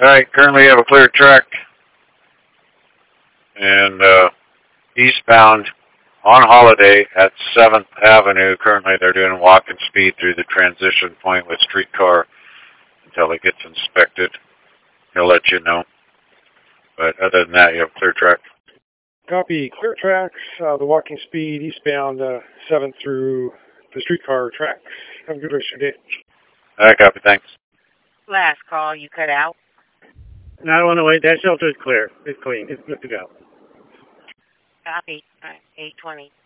All right, currently have a clear track and eastbound on Holiday at 7th Avenue. Currently they're doing walking speed through the transition point with streetcar until it gets inspected. He'll let you know. But other than that, you have clear track. Copy. Clear tracks, the walking speed eastbound 7th through the streetcar tracks. Have a good rest of your day. All right, copy. Thanks. Last call, you cut out. 918, that shelter is clear. It's clean. It's good to go. Copy. 820.